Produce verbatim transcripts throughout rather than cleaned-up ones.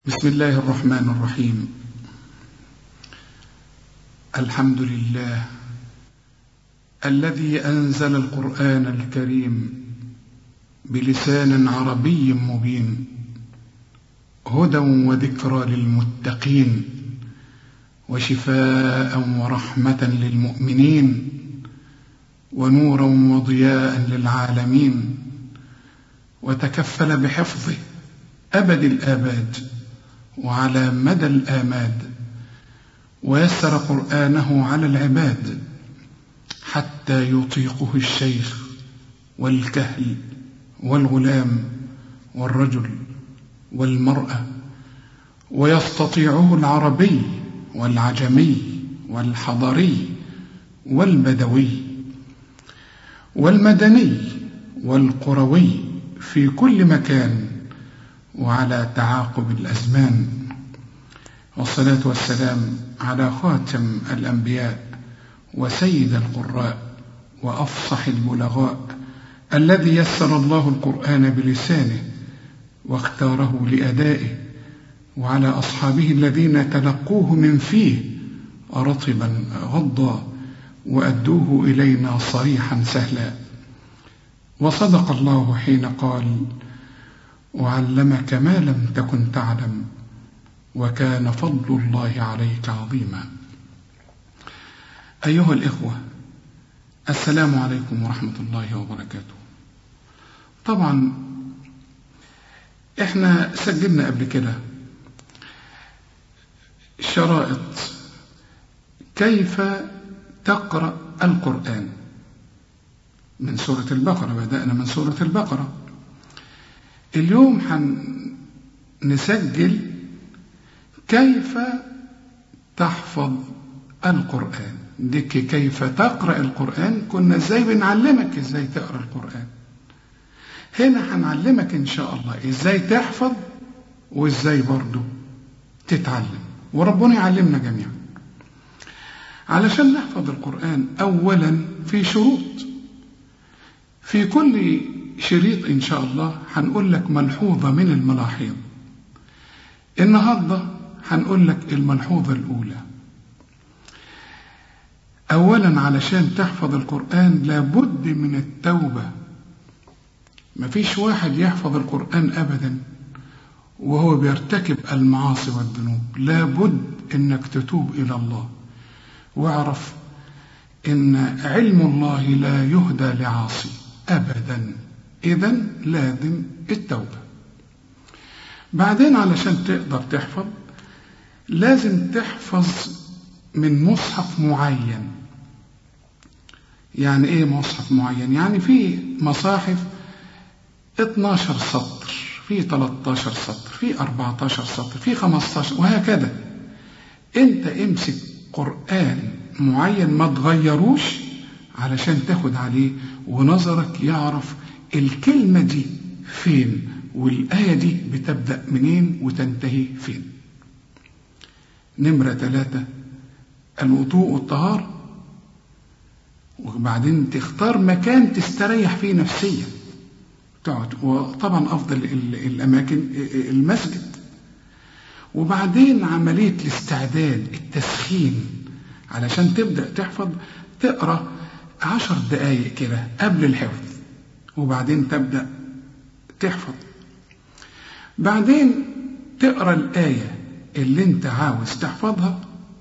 بسم الله الرحمن الرحيم. الحمد لله الذي أنزل القرآن الكريم بلسان عربي مبين هدى وذكرى للمتقين وشفاء ورحمة للمؤمنين ونورا وضياء للعالمين، وتكفل بحفظه أبد الآباد وعلى مدى الآماد، ويسر قرآنه على العباد حتى يطيقه الشيخ والكهل والغلام والرجل والمرأة، ويستطيعه العربي والعجمي والحضري والبدوي والمدني والقروي في كل مكان وعلى تعاقب الأزمان. والصلاة والسلام على خاتم الأنبياء وسيد القراء وأفصح البلغاء، الذي يسر الله القرآن بلسانه واختاره لأدائه، وعلى أصحابه الذين تلقوه من فيه رطبا غضا وأدوه إلينا صريحا سهلا. وصدق الله حين قال: وعلمك ما لم تكن تعلم وكان فضل الله عليك عظيما. أيها الإخوة، السلام عليكم ورحمة الله وبركاته. طبعا احنا سجلنا قبل كده شرائط كيف تقرأ القرآن من سورة البقرة. بدأنا من سورة البقرة. اليوم هنسجل كيف تحفظ القرآن. ديك كيف تقرأ القرآن، كنا ازاي بنعلمك ازاي تقرأ القرآن. هنا هنعلمك ان شاء الله ازاي تحفظ وازاي برضو تتعلم، وربنا يعلمنا جميعا. علشان نحفظ القرآن اولا في شروط. في كل شريط إن شاء الله هنقول لك ملحوظة من الملاحظ. النهاردة هنقول لك الملحوظة الأولى. أولا علشان تحفظ القرآن لابد من التوبة. مفيش واحد يحفظ القرآن أبدا وهو بيرتكب المعاصي والذنوب. لابد إنك تتوب إلى الله، واعرف إن علم الله لا يهدى لعاصي أبدا. إذن لازم التوبة. بعدين علشان تقدر تحفظ لازم تحفظ من مصحف معين. يعني ايه مصحف معين؟ يعني في مصاحف اتناشر سطر، في تلتاشر سطر، في اربعتاشر سطر، في خمستاشر، وهكذا. انت امسك قرآن معين ما تغيروش علشان تاخد عليه، ونظرك يعرف الكلمة دي فين والآية دي بتبدأ منين وتنتهي فين. نمرة ثلاثة الوضوء والطهارة. وبعدين تختار مكان تستريح فيه نفسيا تقعد، وطبعا أفضل الأماكن المسجد. وبعدين عملية الاستعداد، التسخين، علشان تبدأ تحفظ تقرأ عشر دقايق كده قبل الحفظ، وبعدين تبدأ تحفظ. بعدين تقرأ الآية اللي انت عاوز تحفظها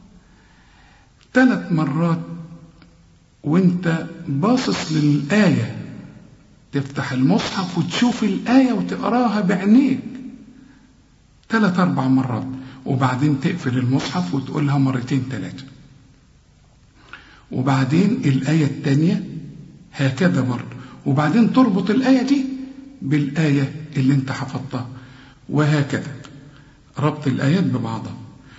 ثلاث مرات وانت باصص للآية. تفتح المصحف وتشوف الآية وتقراها بعينيك ثلاث أربع مرات، وبعدين تقفل المصحف وتقولها مرتين ثلاثة، وبعدين الآية الثانية هكذا برضه، وبعدين تربط الآية دي بالآية اللي انت حفظتها، وهكذا ربط الآيات ببعضها.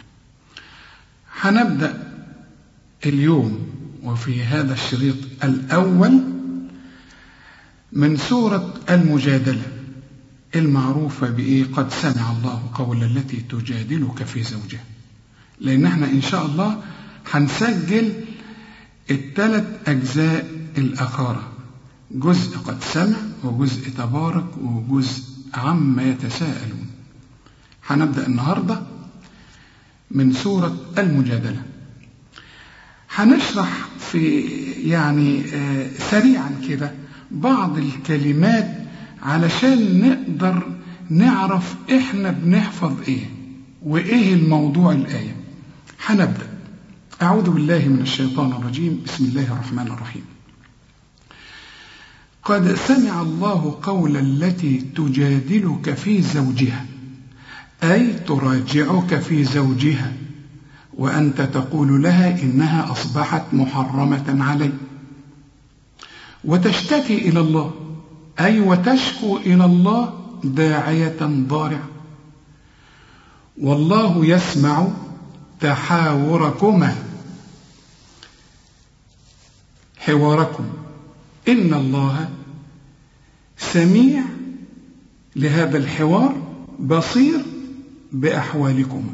هنبدأ اليوم وفي هذا الشريط الأول من سورة المجادلة المعروفة بإيه؟ قد سمع الله قول التي تجادلك في زوجها. لأن احنا إن شاء الله هنسجل الثلاث أجزاء الأخرى، جزء قد سمع وجزء تبارك وجزء عما يتساءلون. هنبدأ النهاردة من سورة المجادلة. هنشرح في يعني سريعا كده بعض الكلمات علشان نقدر نعرف احنا بنحفظ ايه وايه الموضوع الآية. هنبدأ. أعوذ بالله من الشيطان الرجيم. بسم الله الرحمن الرحيم. قد سمع الله قول التي تجادلك في زوجها، أي تراجعك في زوجها، وأنت تقول لها إنها أصبحت محرمة علي، وتشتكي إلى الله، أي وتشكو إلى الله داعية ضارعة، والله يسمع تحاوركما، حواركم، إن الله سميع لهذا الحوار بصير بأحوالكما.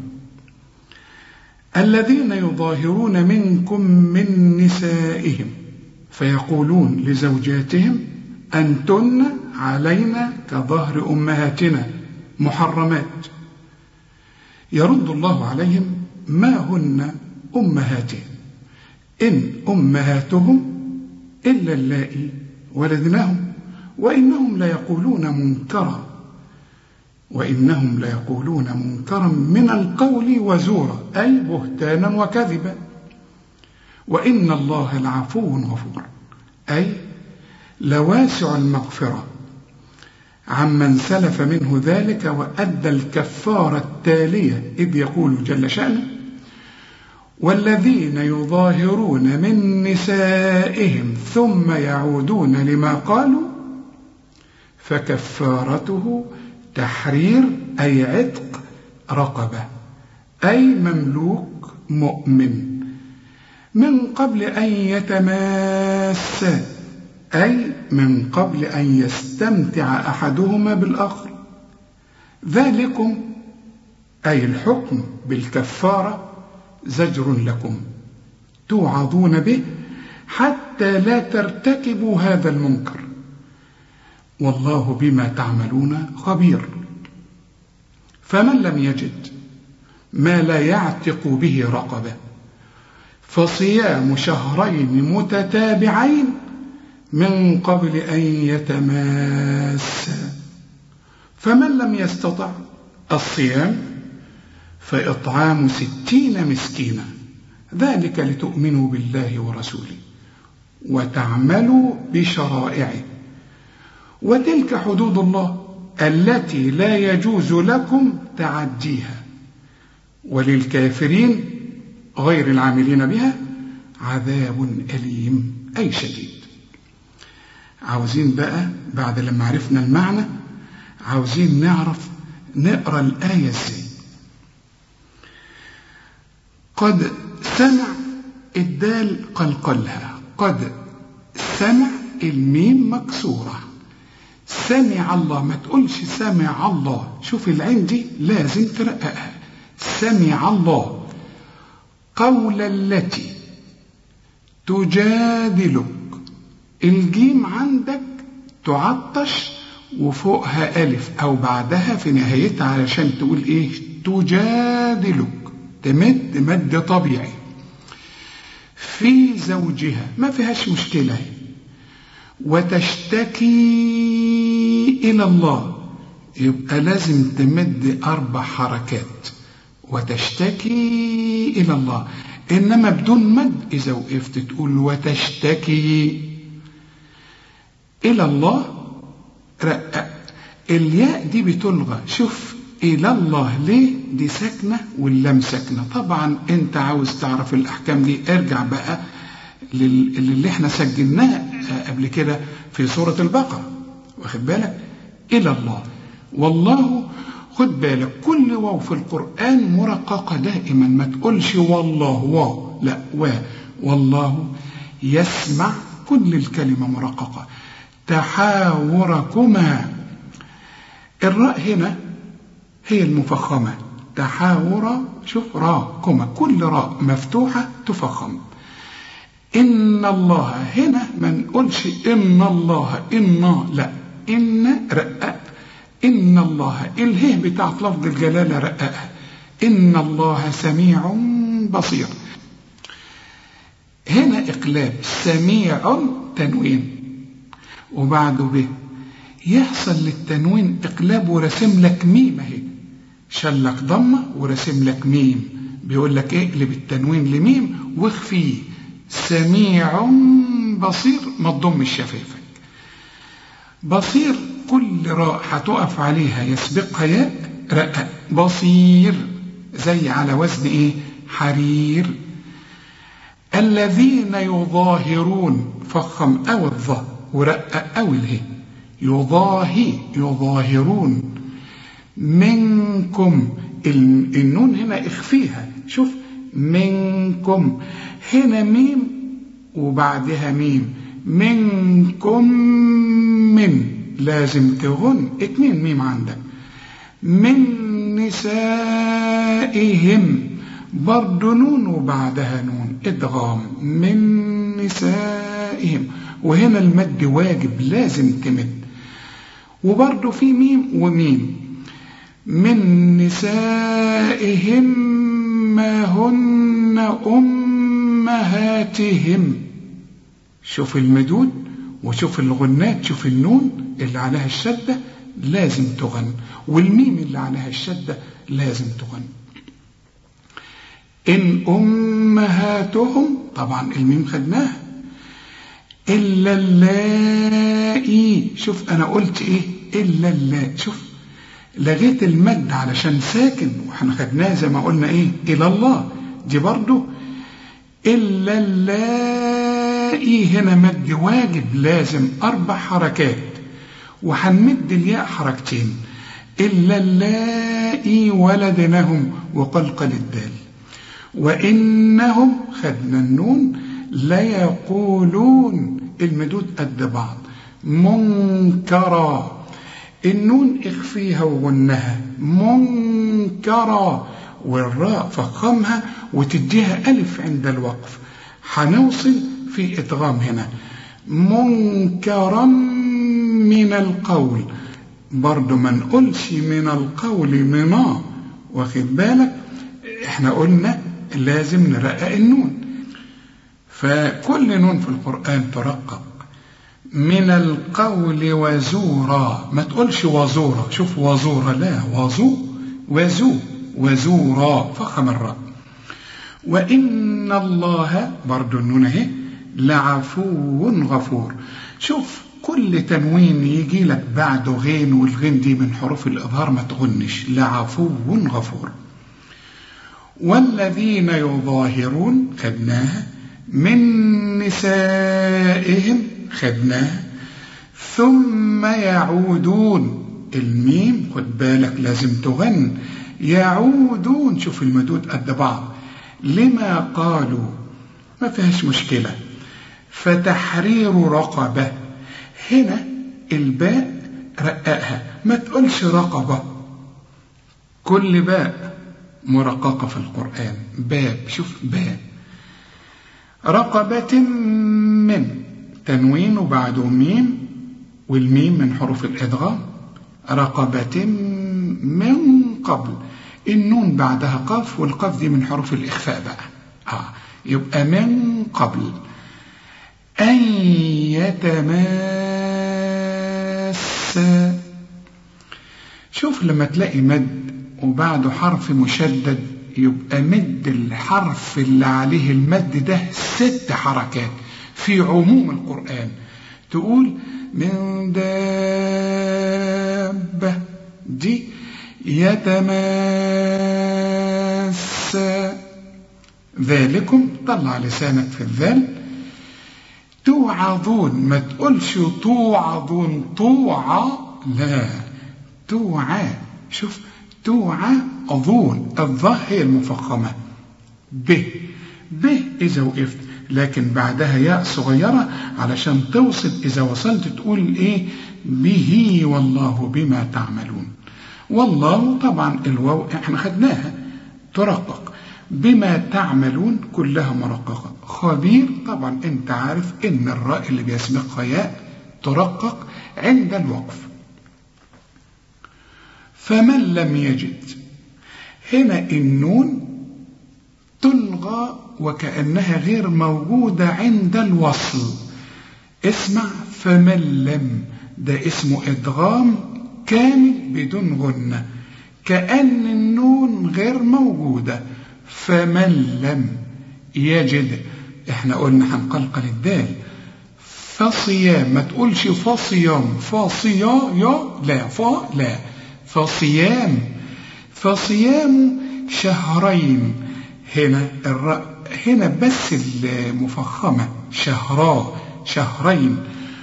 الذين يظاهرون منكم من نسائهم فيقولون لزوجاتهم أنتن علينا كظهر أمهاتنا محرمات، يرد الله عليهم ما هن أمهاتهم إن أمهاتهم إلا اللائي ولدنهم وإنهم ليقولون منكرا وإنهم ليقولون منكرا من القول وزورا، أي بهتانا وكذبا، وإن الله لعفو غفور، أي لواسع المغفرة عمن سلف منه ذلك وأدى الكفارة التالية، إذ يقول جل شأنه والذين يظاهرون من نسائهم ثم يعودون لما قالوا فكفارته تحرير أي عتق رقبة، أي مملوك مؤمن، من قبل أن يتماسا، أي من قبل أن يستمتع أحدهما بالآخر، ذلكم أي الحكم بالكفارة زجر لكم توعظون به حتى لا ترتكبوا هذا المنكر، والله بما تعملون خبير. فمن لم يجد ما لا يعتق به رقبة فصيام شهرين متتابعين من قبل أن يتماسا، فمن لم يستطع الصيام فإطعام ستين مسكينا، ذلك لتؤمنوا بالله ورسوله وتعملوا بشرائعه، وتلك حدود الله التي لا يجوز لكم تعديها، وللكافرين غير العاملين بها عذاب أليم أي شديد. عاوزين بقى بعد لما عرفنا المعنى عاوزين نعرف نقرأ الآية ازاي. قد سمع الدال قلقلها، قد سمع الميم مكسورة، سمع الله، ما تقولش سمع الله، شوف العين دي لازم ترققها، سمع الله قول التي تجادلك، الجيم عندك تعطش وفوقها ألف أو بعدها في نهايتها علشان تقول إيه تجادلك، تمد مد طبيعي في زوجها ما فيهاش مشكلة، وتشتكي إلى الله يبقى لازم تمد أربع حركات، وتشتكي إلى الله، إنما بدون مد إذا وقفت تقول وتشتكي إلى الله رقق. الياء دي بتلغى، شوف إلى الله ليه دي ساكنة واللام ساكنة. طبعا أنت عاوز تعرف الأحكام دي ارجع بقى اللي احنا سجلناه قبل كده في سورة البقرة، واخد بالك إلى الله. والله خد بالك كل واو في القرآن مرققة دائما، ما تقولش والله واو، لا وا، والله يسمع كل الكلمة مرققة. تحاوركما، الراء هنا هي المفخمة، تحاور، شوف راء كما، كل راء مفتوحة تفخم. إن الله هنا ما نقولش إن الله، إن لا، إن رقق إن الله الهه بتاعت لفظ الجلالة رققها، إن الله سميع بصير. هنا إقلاب، سميع تنوين وبعده به، يحصل للتنوين إقلاب ورسم لك ميم اهي، شلك ضمة ورسم لك ميم، بيقول لك اقلب التنوين لميم واخفيه، سميع بصير ما تضمش شفايفك. بصير كل راء هتقف عليها يسبقها ياء رقق، بصير زي على وزن ايه؟ حرير. الذين يظاهرون فخم أو الظه ورقق أو اله، يظاهي يظاهرون منكم، النون هنا اخفيها، شوف منكم، هنا ميم وبعدها ميم، منكم من لازم تغن اتنين ميم عندك، من نسائهم برضو نون وبعدها نون ادغام، من نسائهم، وهنا المد واجب لازم تمد، وبرضو في ميم وميم، من نسائهم ما هن أمهاتهم، شوف المدود وشوف الغنات، شوف النون اللي عليها الشدة لازم تغن، والميم اللي عليها الشدة لازم تغن. إن أمهاتهم طبعا الميم خدناها، إلا اللائي، شوف أنا قلت إيه؟ إلا اللائي، شوف لغيت المد علشان ساكن، وإحنا خدناه زي ما قلنا إيه؟ إلى الله، دي برضو إلا اللائي، هنا مد واجب لازم أربع حركات، وهنمد الياء حركتين، إلا اللائي ولدنهم وقلقل الدال، وإنهم خدنا النون ليقولون، المدود قد بعض، منكرا، النون اخفيها وغنها، منكرا، والراء فخمها وتديها ألف عند الوقف، هنوصل في إدغام هنا، منكرا من القول، برضو ما نقولش من القول منا، واخد بالك؟ احنا قلنا لازم نرقق النون، فكل نون في القرآن ترقق، من القول وزورا، ما تقولش وزورا، شوف وزورا، لا وزو وزو وزورا فخم الراء. وإن الله برضو النون اهي لعفو غفور، شوف كل تنوين يجي لك بعده غين، والغين دي من حروف الإظهار ما تغنش، لعفو غفور. والذين يظاهرون خدناها، من نسائهم خدناها، ثم يعودون، الميم خد بالك لازم تغن، يعودون، شوف المدود قد بعض، لما قالوا ما فيهاش مشكلة، فتحرير رقبة، هنا الباء رققها، ما تقولش رقبة، كل باء مرققة في القرآن، باب، شوف باب، رقبة من تنوين وبعده ميم، والميم من حروف الإدغام، رقبة من قبل، النون بعدها قاف، والقاف دي من حروف الإخفاء بقى، آه يبقى من قبل، أن يتماسا، شوف لما تلاقي مد وبعده حرف مشدد يبقى مد الحرف اللي عليه المد ده ست حركات في عموم القرآن، تقول من دابة، دي يتماسا، ذلكم طلع لسانك في الذال، توعظون، ما تقولش توعظون توعى، لا توعى، شوف توعظون، الظه هي المفخمة، ب ب إذا وقفت، لكن بعدها ياء صغيرة علشان توصل، إذا وصلت تقول إيه؟ به والله بما تعملون، والله طبعا الواو احنا خدناها ترقق، بما تعملون كلها مرققة، خبير طبعا انت عارف ان الراء اللي بيسبقها ياء ترقق عند الوقف. فمن لم يجد، هنا النون تلغى وكأنها غير موجودة عند الوصل. اسمع، فمن لم ده اسمه إدغام كامل بدون غنة، كأن النون غير موجودة. فمن لم يجد، احنا قلنا هنقلقل الدال، فصيام، ما تقولش فصيام فصيا يا لا فا لا فصيام. فصيام شهرين، هنا الراء هنا بس المفخمة، شهرا شهرين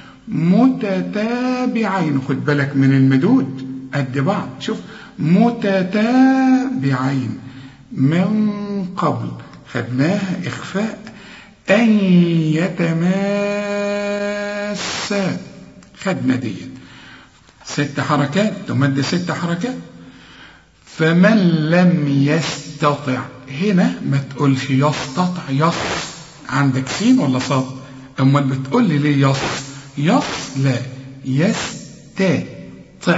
متتابعين. خد بالك من المدود قد بعض، شوف متتابعين من قبل خدناها إخفاء، أن يتماسا خدنا دي ست حركات تمد ست حركات. فمن لم يستطع، هنا ما تقولش يستطع يص، عندك سين ولا صاد؟ امال بتقول لي ليه يص؟ يص لا، يستطع.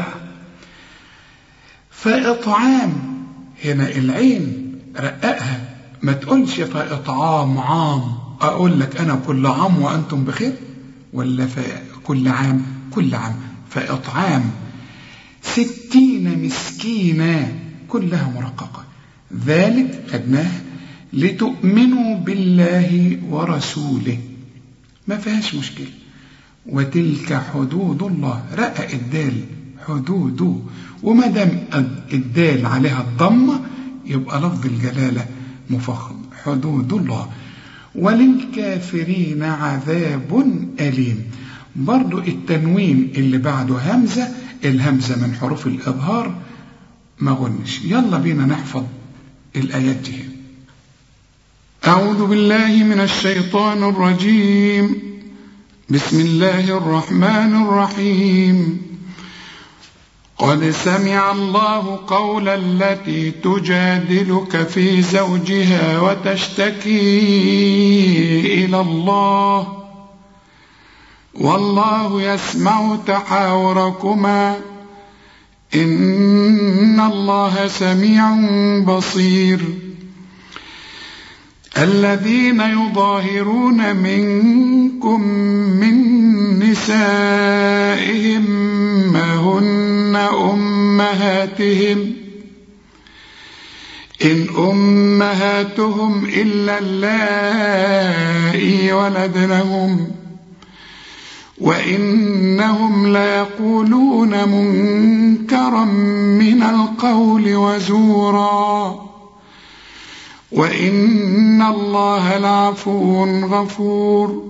فإطعام، هنا العين رققها، ما تقولش فإطعام عام، أقول لك أنا كل عام وأنتم بخير، ولا كل عام كل عام. فإطعام ستين مسكينا كلها مرققة. ذلك خدناه لتؤمنوا بالله ورسوله، ما فيهاش مشكلة. وتلك حدود الله، رقق الدال حدود، وما دام الدال عليها الضمة يبقى لفظ الجلالة مفخم، حدود الله. وللكافرين عذاب أليم، برضو التنوين اللي بعده همزة، الهمزة من حروف الإظهار ما غنش. يلا بينا نحفظ الآيات دي. أعوذ بالله من الشيطان الرجيم، بسم الله الرحمن الرحيم. قد سمع الله قول التي تجادلك في زوجها وتشتكي إلى الله والله يسمع تحاوركما إن الله سميع بصير. الذين يظاهرون منكم من نسائهم ما هن أمهاتهم إن أمهاتهم إلا اللائي ولدنهم وإنهم ليقولون منكرا من القول وزورا وإن الله لعفو غفور.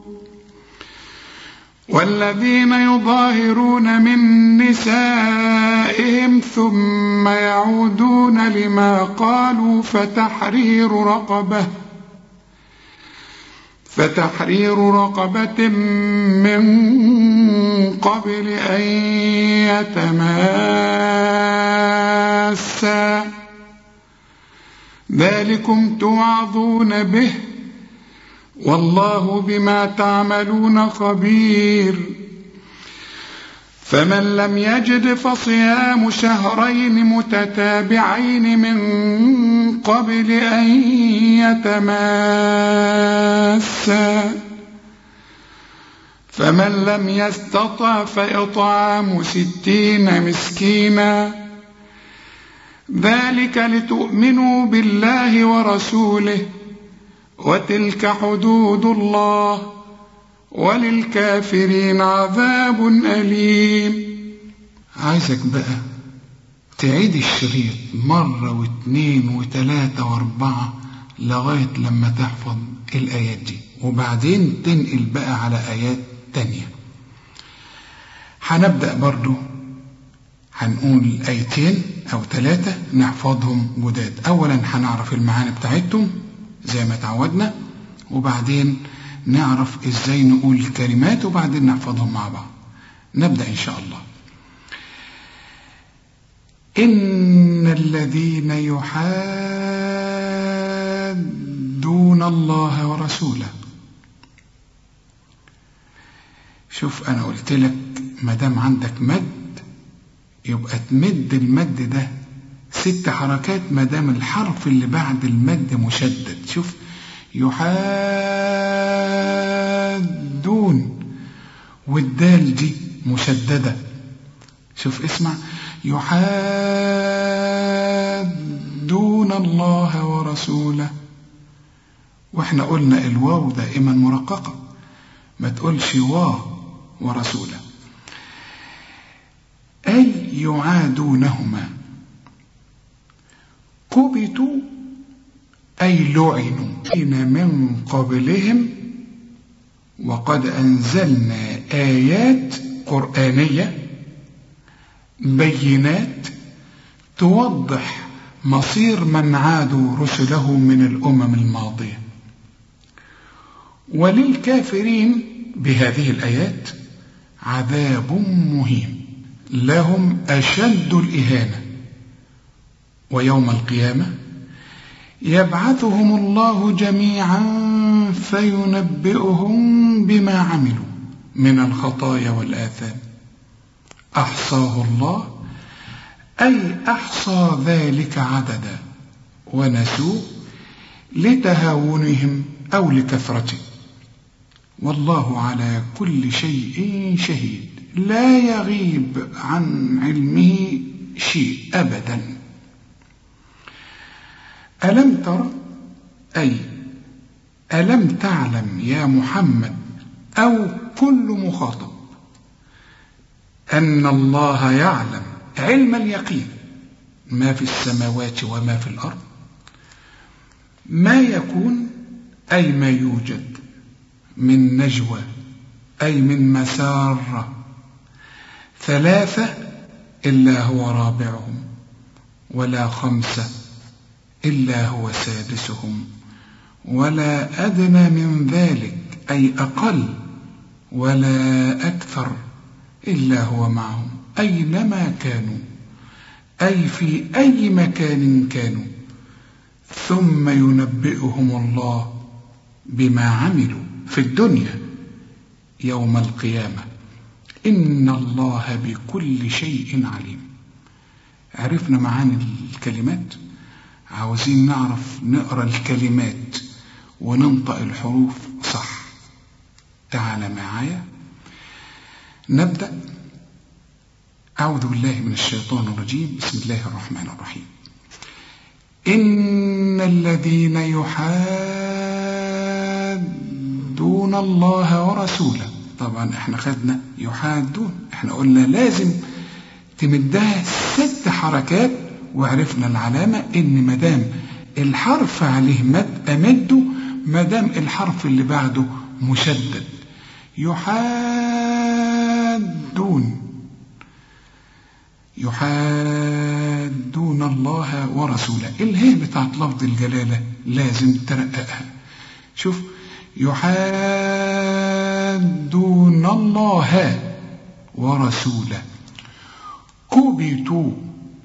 والذين يظاهرون من نسائهم ثم يعودون لما قالوا فتحرير رقبة فتحرير رقبة من قبل أن يتماسا ذلكم توعظون به والله بما تعملون خبير. فمن لم يجد فصيام شهرين متتابعين من قبل أن يتماسا فمن لم يستطع فإطعام ستين مسكينا ذلك لتؤمنوا بالله ورسوله وتلك حدود الله وللكافرين عذاب أليم. عايزك بقى تعيد الشريط مرة واثنين وثلاثة واربعة لغاية لما تحفظ الآيات دي، وبعدين تنقل بقى على آيات تانية. هنبدأ برضو هنقول آيتين أو ثلاثة نحفظهم جداد. أولا هنعرف المعاني بتاعتهم زي ما تعودنا، وبعدين نعرف ازاي نقول الكلمات، وبعدين نحفظهم مع بعض. نبدأ إن شاء الله. إن الذين يحادون الله ورسوله، شوف أنا قلت لك ما دام عندك مد يبقى تمد المد ده ست حركات ما دام الحرف اللي بعد المد مشدد. شوف يحادون والدال دي مشددة. شوف اسمع يحادون الله ورسوله، واحنا قلنا الواو دائما مرققة، ما تقولش وا ورسوله. أي يعادونهما. كبتوا أي لعنوا من قبلهم، وقد أنزلنا آيات قرآنية بينات توضح مصير من عادوا رسله من الأمم الماضية. وللكافرين بهذه الآيات عذاب مهين، لهم أشد الإهانة. ويوم القيامة يبعثهم الله جميعا فينبئهم بما عملوا من الخطايا والآثام، أحصاه الله أي أحصى ذلك عددا، ونسوه لتهاونهم أو لكثرته. والله على كل شيء شهيد، لا يغيب عن علمه شيء أبدا. ألم تر أي ألم تعلم يا محمد أو كل مخاطب أن الله يعلم علم اليقين ما في السماوات وما في الأرض، ما يكون أي ما يوجد من نجوى أي من مسار ثلاثة إلا هو رابعهم، ولا خمسة إلا هو سادسهم، ولا أدنى من ذلك أي أقل، ولا أكثر إلا هو معهم أينما كانوا، أي في أي مكان كانوا، ثم ينبئهم الله بما عملوا في الدنيا يوم القيامة، إن الله بكل شيء عليم. عرفنا معاني الكلمات، عاوزين نعرف نقرأ الكلمات وننطق الحروف صح. تعال معايا نبدأ. أعوذ بالله من الشيطان الرجيم، بسم الله الرحمن الرحيم. إن الذين يحادون الله ورسوله، طبعا احنا خدنا يحادون، احنا قلنا لازم تمدها ست حركات، وعرفنا العلامة ان مدام الحرف عليه مد امده مدام الحرف اللي بعده مشدد. يحادون يحادون الله ورسوله، الهاء بتاعت لفظ الجلالة لازم ترققها. شوف يحادون الله ورسوله. كبتوا،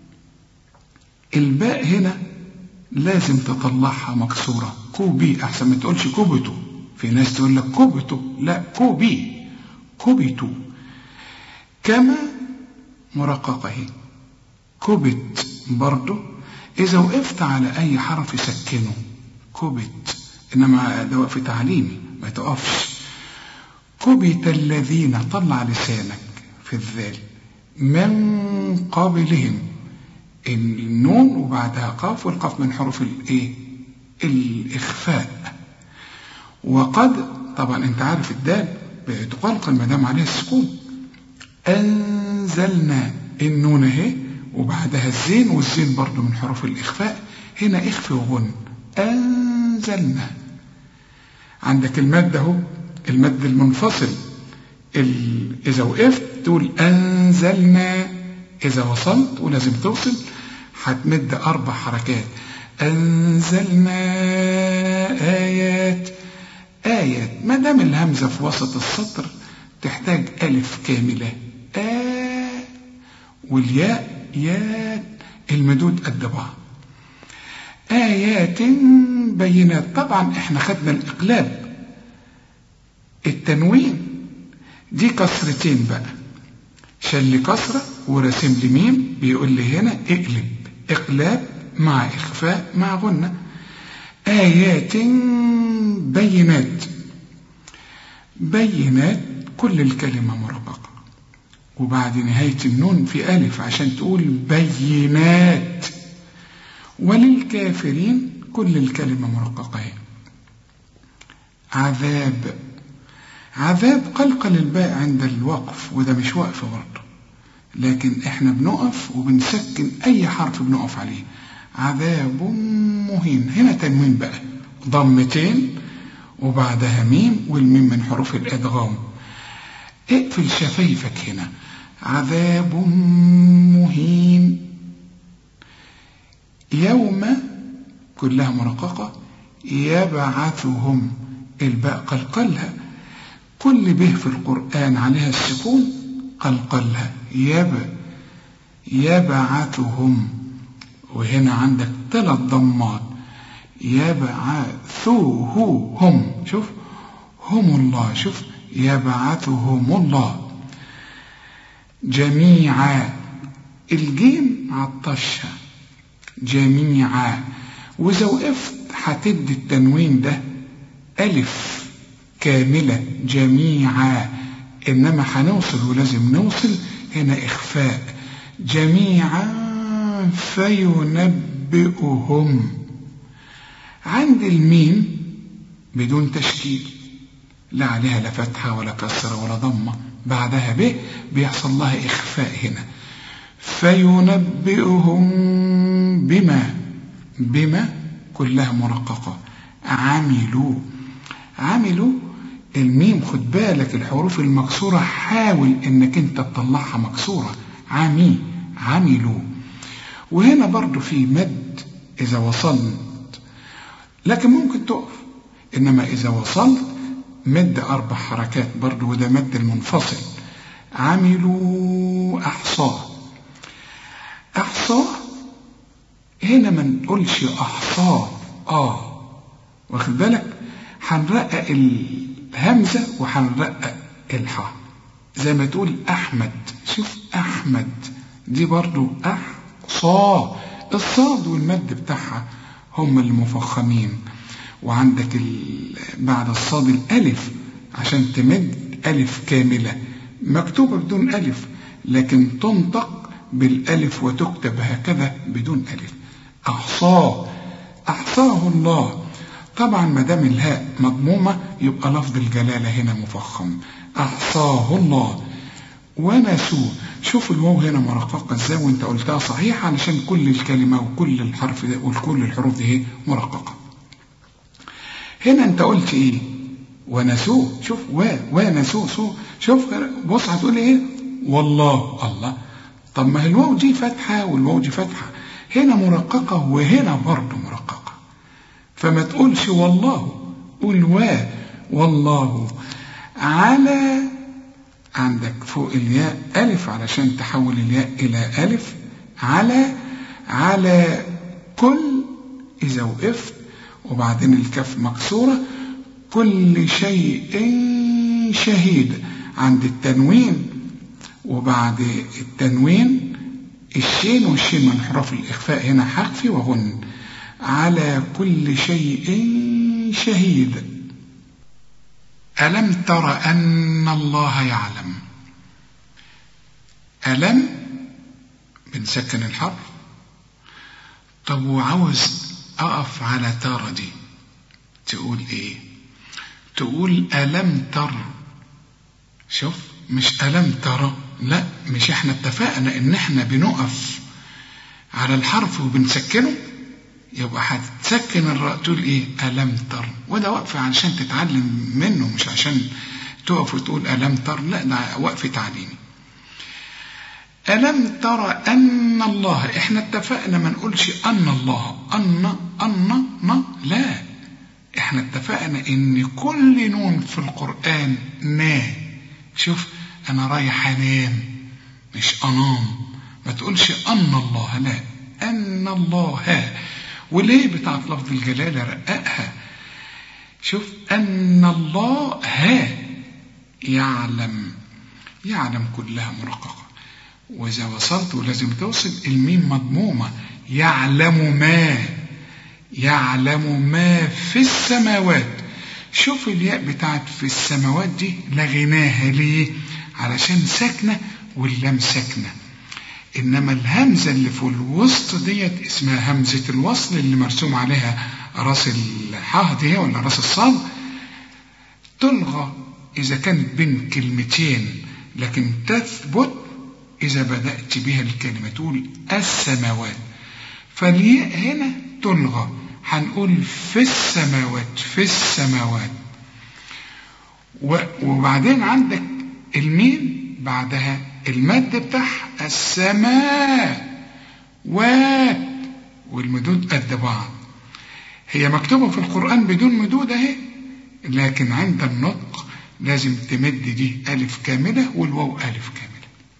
الباء هنا لازم تطلعها مكسورة، كوبي أحسن ما تقولش كبتوا. في ناس تقول لك كبتوا، لا كوبي، كبتوا. كما مرققة هي كبت برضو، إذا وقفت على أي حرف سكنه كبت، إنما ده وقف تعليمي ما تقفش. كبت الذين، طلع لسانك في الذال، من قبلهم، النون وبعدها قاف، والقاف من حروف الايه الإخفاء. وقد طبعا انت عارف الدال بتقلقل ما دام عليها السكون. أنزلنا، النون اهي وبعدها الزين، والزين برضو من حروف الإخفاء، هنا اخفي وغن. أنزلنا. عندك المد اهو، المد المنفصل، إذا وقفت تقول أنزلنا، إذا وصلت ولازم توصل هتمد أربع حركات. أنزلنا آيات، آيات ما دام الهمزة في وسط السطر تحتاج ألف كاملة، آ، والياء ياء، المدود قد بعض. آيات بينات، طبعا احنا خدنا الإقلاب، التنوين دي كسرتين بقى، شال لي كسرة ورسم لي ميم، بيقول لي هنا اقلب، اقلاب مع اخفاء مع غنة. آيات بينات، بينات كل الكلمة مرققة، وبعد نهاية النون في ألف عشان تقول بينات. وللكافرين كل الكلمة مرققة. عذاب، عذاب قلقل الباء عند الوقف، وده مش وقف برضه، لكن احنا بنقف وبنسكن اي حرف بنقف عليه. عذاب مهين، هنا تنوين بقى، ضمتين وبعدها ميم، والميم من حروف الادغام. اقفل شفايفك هنا. عذاب مهين. يوم كلها مرققة. يبعثهم، الباء قلقلها، كل به في القرآن عليها السكون قلقلها. يب يبعثهم، وهنا عندك ثلاث ضمات. يبعثوهم، شوف هم الله، شوف يبعثهم الله. جميعا، الجيم عطشها جميعا، وإذا وقفت هتدي التنوين ده ألف كاملة جميعا، إنما هنوصل ولازم نوصل هنا إخفاء. جميعا فينبئهم. عند الميم بدون تشكيل، لا عليها لا فتحة ولا كسرة ولا ضمة، بعدها ب بيحصل لها إخفاء هنا. فينبئهم بما، بما كلها مرققة. عملوا، عملوا الميم خد بالك الحروف المكسورة حاول انك انت تطلعها مكسورة. عمي، عملوا. وهنا برضو في مد اذا وصلت، لكن ممكن تقف، انما اذا وصلت مد اربع حركات برضو، وده مد المنفصل. عملوا احصاه. احصاه هنا ما نقولش احصاه اه، واخد بالك، هنرقق الهمزة وهنرقق الحاء زي ما تقول أحمد. شوف أحمد دي برضو أحصى، الصاد والمد بتاعها هم المفخمين. وعندك بعد الصاد الألف عشان تمد ألف كاملة مكتوبة بدون ألف، لكن تنطق بالألف وتكتب هكذا بدون ألف. أحصاه، أحصاه الله. طبعا ما دام الهاء مضمومة يبقى لفظ الجلالة هنا مفخم. أحصاه الله. ونسوه، شوف الواو هنا مرققة ازاي وانت قلتها صحيح، علشان كل الكلمة وكل الحرف ده وكل الحروف دي مرققة. هنا انت قلت ايه؟ ونسوه. شوف و ونسوه سو، شوف بص هتقول ايه؟ والله. الله، طب ما الواو دي فتحة والواو دي فتحة، هنا مرققة وهنا برضه مرققة، فما تقولش والله، قول وا والله. على، عندك فوق الياء ألف علشان تحول الياء إلى ألف. على، على كل إذا وقفت، وبعدين الكف مكسورة. كل شيء شهيد عند التنوين، وبعد التنوين الشين، والشين من حروف الإخفاء هنا حرفي وغن. على كل شيء شهيد. ألم تر أن الله يعلم. ألم بنسكن الحرف. طب وعاوز أقف على ترى دي تقول إيه؟ تقول ألم تر. شوف مش ألم ترى، لا، مش احنا اتفقنا ان احنا بنقف على الحرف وبنسكنه، يبقى هتسكن الراء تقول ايه؟ ألم تر. وده وقف عشان تتعلم منه، مش عشان تقف وتقول ألم تر، لا، ده وقف تعليمي. ألم ترى أن الله، احنا اتفقنا ما نقولش أن الله، أن أن ن، لا، احنا اتفقنا ان كل نون في القرآن نا. شوف انا رايح انام مش انام، ما تقولش أن الله، لا، أن الله. وليه بتاعت لفظ الجلالة رققها؟ شوف أن الله ها يعلم، يعلم كلها مرققة. وإذا وصلت ولازم توصل الميم مضمومة. يعلم ما، يعلم ما في السماوات. شوف الياء بتاعت في السماوات دي لغيناها ليه؟ علشان ساكنة واللام ساكنة. إنما الهمزة اللي في الوسط ديت اسمها همزة الوصل اللي مرسوم عليها راس الحاء دي ولا راس الصاد، تلغى إذا كانت بين كلمتين، لكن تثبت إذا بدأت بها الكلمة. تقول السماوات، فالياء هنا تلغى، هنقول في السماوات، في السماوات. وبعدين عندك الميم بعدها المد بتاعها السماء وات، والمدود قد بعض. هي مكتوبة في القرآن بدون مدود اهي، لكن عند النطق لازم تمد دي ألف كاملة والواو ألف كاملة.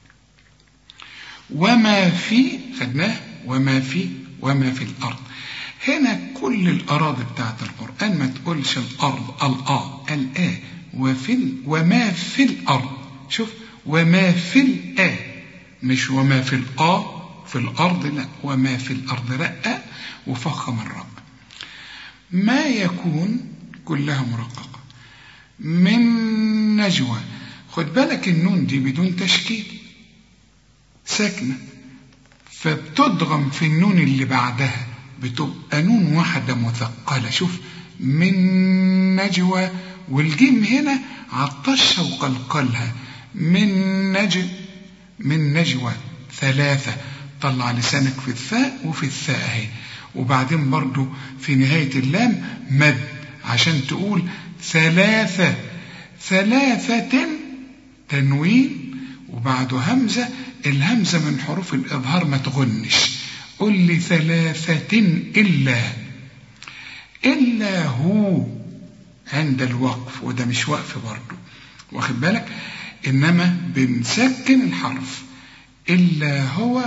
وما في خدناه، وما في وما في الأرض. هنا كل الأراضي بتاعت القرآن ما تقولش الأرض الآ الآ، وفي وما في الأرض. شوف وما في الآ، مش وما في الآ في الأرض، لا وما في الأرض رقة وفخم الرب. ما يكون كلها مرققة. من نجوى، خد بالك النون دي بدون تشكيل ساكنة، فبتضغم في النون اللي بعدها بتبقى نون واحدة مثقلة. شوف من نجوى، والجيم هنا عطشها وقلقلها. من نج من نجوى ثلاثة، طلع لسانك في الثاء وفي الثاء اهي. وبعدين برضو في نهاية اللام مد عشان تقول ثلاثة، ثلاثة تنوين وبعده همزة. الهمزة من حروف الإظهار ما تغنش. قل لي ثلاثة إلا، إلا هو عند الوقف، وده مش وقف برضو، واخد بالك؟ إنما بنسكن الحرف. إلا هو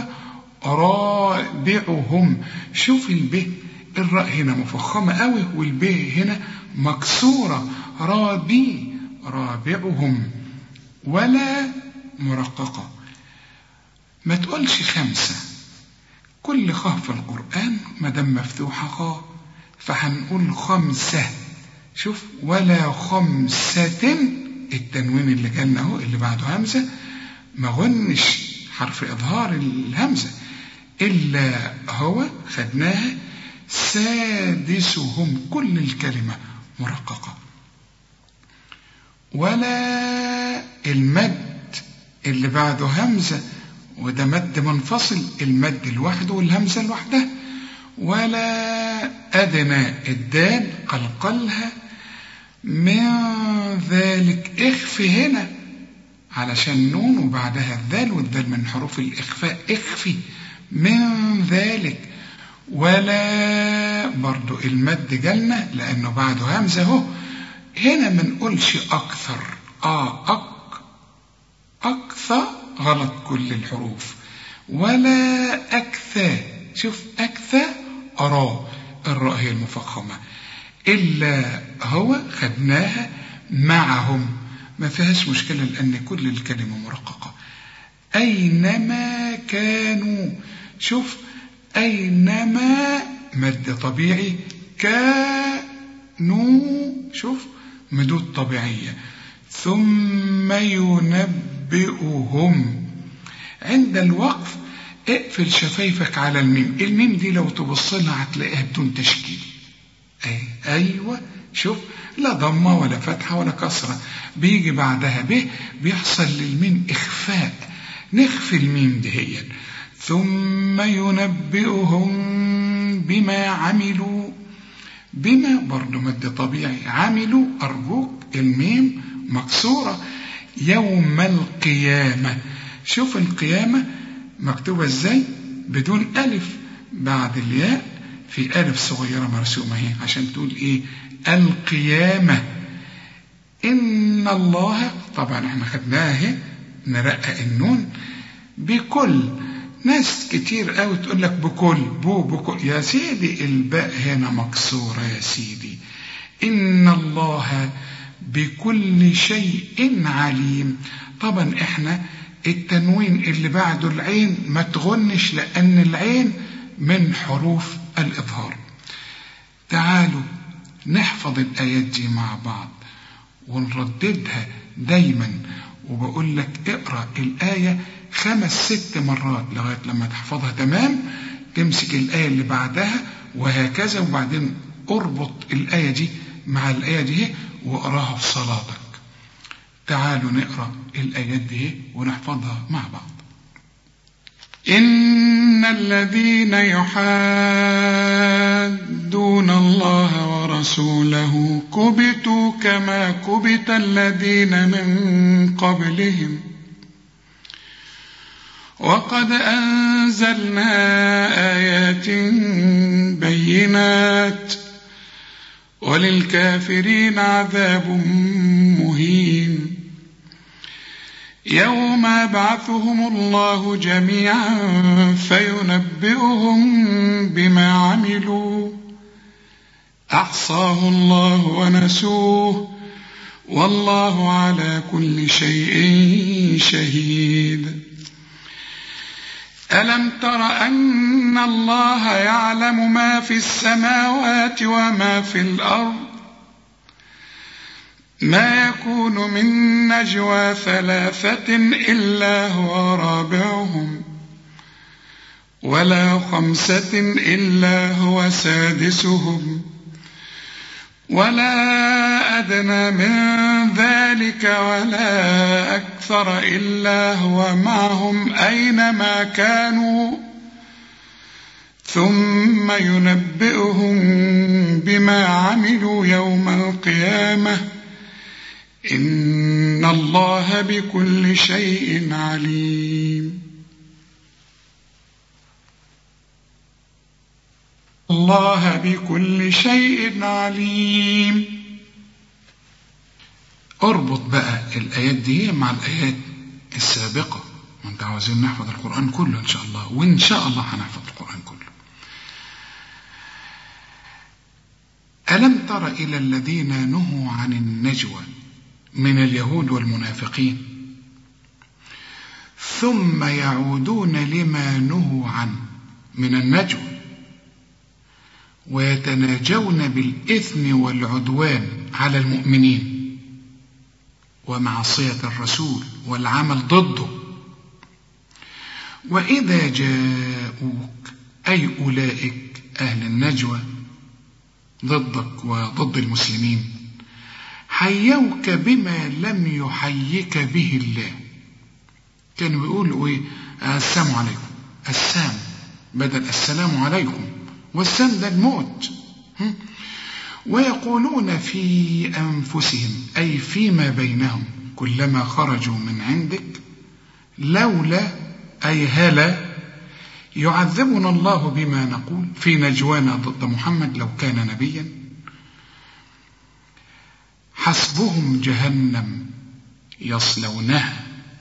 رابعهم. شوف الب، الراء هنا مفخمة قوي والب هنا مكسورة. رابي، رابعهم، ولا مرققة. ما تقولش خمسة. كل خاء في القرآن مدام مفتوحة خاء فهنقول خمسة. شوف ولا خمسة، التنوين اللي جالنا اهو اللي بعده همزة ما غنش حرف إظهار الهمزة. إلا هو خدناها. سادسهم، كل الكلمة مرققة. ولا المد اللي بعده همزة، وده مد منفصل، المد لوحده والهمزة لوحدها. ولا أدنى، الدال قلقلها. من ذلك، اخفي هنا علشان نون وبعدها الذال، والذال من حروف الإخفاء، اخفي من ذلك. ولا برضو المد جالنا لأنه بعده همزة اهو. هنا ما نقولش أكثر، آه أك أكثر غلط كل الحروف. ولا أكثى، شوف أكثى أراه، الراء هي المفخمة. إلا هو خدناها معهم، ما فيهاش مشكلة لأن كل الكلمة مرققة. أينما كانوا، شوف أينما مد طبيعي، كانوا شوف مدود طبيعية. ثم ينبئهم. عند الوقف اقفل شفايفك على الميم. الميم دي لو تبص لها هتلاقيها بدون تشكيل. أي أيوة، شوف لا ضمة ولا فتحة ولا كسرة، بيجي بعدها به، بيحصل للميم إخفاء. نخفي الميم دهيا. ثم ينبئهم بما عملوا. بما برضو مد طبيعي. عملوا أرجوك الميم مكسورة. يوم القيامة. شوف القيامة مكتوبة ازاي؟ بدون ألف بعد الياء، في ألف صغيرة مرسومة هي عشان تقول ايه؟ القيامة. إن الله، طبعا احنا خدناها اهي، نرقق النون. بكل، ناس كتير قوي تقول لك بكل، بو بكل، يا سيدي الباء هنا مكسورة يا سيدي. إن الله بكل شيء عليم. طبعا احنا التنوين اللي بعده العين ما تغنش، لأن العين من حروف الإظهار. تعالوا نحفظ الآيات دي مع بعض ونرددها دايما، وبقول لك اقرأ الآية خمس ست مرات لغاية لما تحفظها تمام، تمسك الآية اللي بعدها وهكذا، وبعدين اربط الآية دي مع الآية دي واقراها في صلاتك. تعالوا نقرأ الآيات دي ونحفظها مع بعض. إن الذين يحادون الله ورسوله كبتوا كما كبت الذين من قبلهم، وقد أنزلنا آيات بينات وللكافرين عذاب مهين. يوم يبعثهم الله جميعا فينبئهم بما عملوا أحصاه الله ونسوه والله على كل شيء شهيد. ألم تر أن الله يعلم ما في السماوات وما في الأرض؟ ما يكون من نجوى ثلاثة إلا هو رابعهم، ولا خمسة إلا هو سادسهم، ولا أدنى من ذلك ولا أكثر إلا هو معهم أينما كانوا ثم ينبئهم بما عملوا يوم القيامة إن الله بكل شيء عليم. الله بكل شيء عليم. اربط بقى الآيات دي مع الآيات السابقة، وانت عاوزين نحفظ القرآن كله إن شاء الله، وإن شاء الله هنحفظ القرآن كله. ألم تر إلى الذين نهوا عن النجوى من اليهود والمنافقين ثم يعودون لما نهوا عنه من النجوى ويتناجون بالإثم والعدوان على المؤمنين ومعصية الرسول والعمل ضده، وإذا جاءوك أي أولئك أهل النجوى ضدك وضد المسلمين حيوك بما لم يحيك به الله. كانوا بيقولوا ايه؟ السلام عليكم، السام بدل السلام عليكم، والسام ده الموت. ويقولون في أنفسهم أي فيما بينهم كلما خرجوا من عندك لولا أي هلا يعذبنا الله بما نقول في نجوانا ضد محمد لو كان نبيا، حسبهم جهنم يصلونها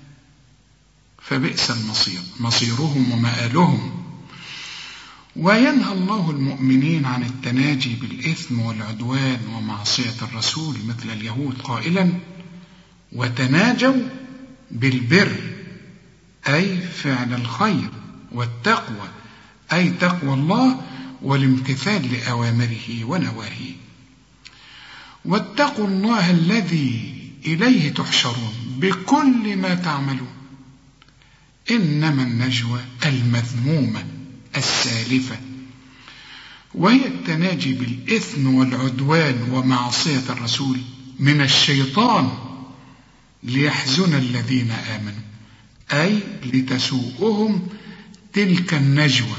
فبئس المصير مصيرهم ومآلهم. وينهى الله المؤمنين عن التناجي بالإثم والعدوان ومعصية الرسول مثل اليهود قائلا وتناجوا بالبر أي فعل الخير، والتقوى أي تقوى الله والامتثال لأوامره ونواهيه. واتقوا الله الذي إليه تحشرون بكل ما تعملون. إنما النجوى المذمومة السالفة، وهي التناجي بالإثم والعدوان ومعصية الرسول من الشيطان ليحزن الذين آمنوا أي لتسوءهم تلك النجوى،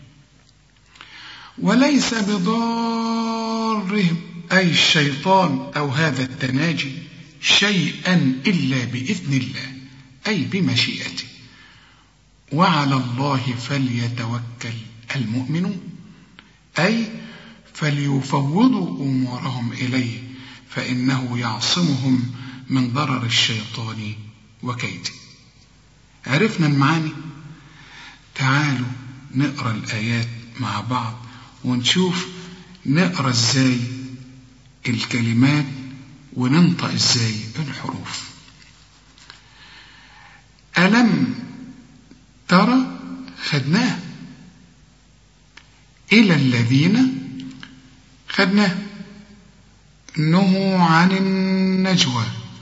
وليس بضارهم أي الشيطان أو هذا التناجي شيئا إلا بإذن الله أي بمشيئته. وعلى الله فليتوكل المؤمنون أي فليفوضوا أمورهم إليه فإنه يعصمهم من ضرر الشيطان وكيده. عرفنا المعاني؟ تعالوا نقرأ الآيات مع بعض ونشوف نقرأ ازاي الكلمات وننطق ازاي الحروف. ألم ترى خدناه، إلى الذين خدناه، نهوا عن النجوى.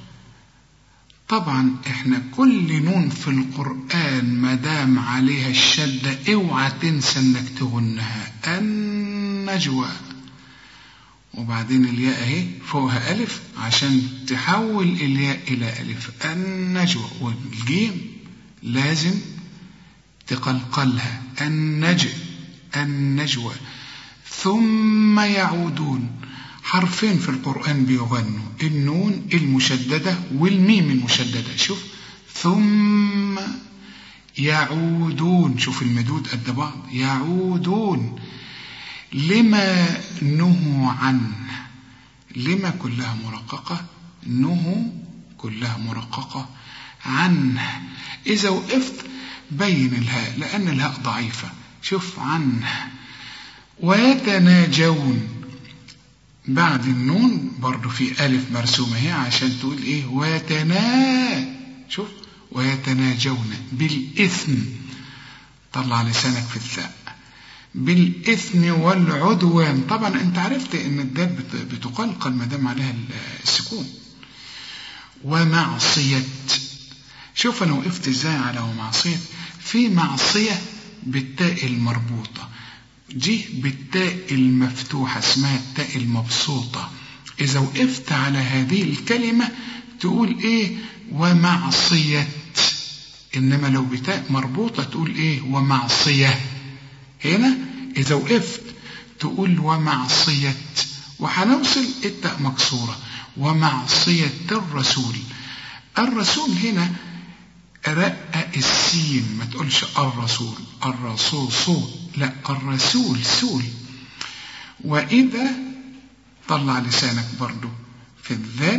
طبعا احنا كل نون في القرآن مدام عليها الشدة اوعى تنسى انك تغنها، النجوى. وبعدين الياء اهي فوقها ألف عشان تحول الياء إلى ألف، النجوى. والجيم لازم تقلقلها، النج النجوى. ثم يعودون، حرفين في القرآن بيغنوا، النون المشددة والميم المشددة. شوف ثم يعودون، شوف المدود قد بعض، يعودون لما نهوا عنه. لما كلها مرققة، نهوا كلها مرققة، عنه إذا وقفت بين الهاء لأن الهاء ضعيفة. شوف عنه. ويتناجون، بعد النون برضو في ألف مرسومة هي عشان تقول إيه ويتنا. شوف ويتناجون بالإثم، طلع لسانك في الثاء، بالإثم والعدوان. طبعا أنت عرفت إن الدال بتقلقل ما دام عليها السكون. ومعصية، شوف أنا وقفت إزاي على ومعصية. في معصية بالتاء المربوطة، دي بالتاء المفتوحة اسمها التاء المبسوطة. إذا وقفت على هذه الكلمة تقول إيه ومعصية، إنما لو بتاء مربوطة تقول إيه ومعصية. هنا إذا وقفت تقول ومعصية، وحنوصل التاء مكسورة، ومعصية الرسول. الرسول هنا رقق السين، ما تقولش الرسول الرسول صول، لا الرسول سول. وإذا طلع لسانك برضو في الذال،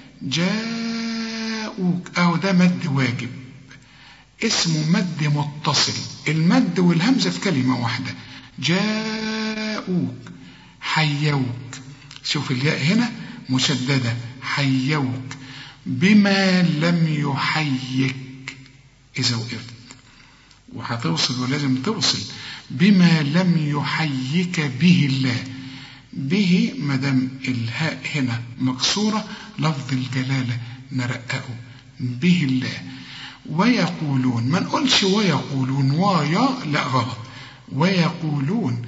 جاءوك، أو ده مد واجب اسمه مد متصل، المد والهمزة في كلمة واحدة. جاءوك حيوك، شوف الياء هنا مشددة، حيوك بما لم يحيك. إذا وقفت وهتوصل ولازم توصل، بما لم يحيك به الله. به مدام الهاء هنا مكسورة لفظ الجلالة نرققه، به الله. ويقولون، ما نقولش ويقولون ويا، لا غلط، ويقولون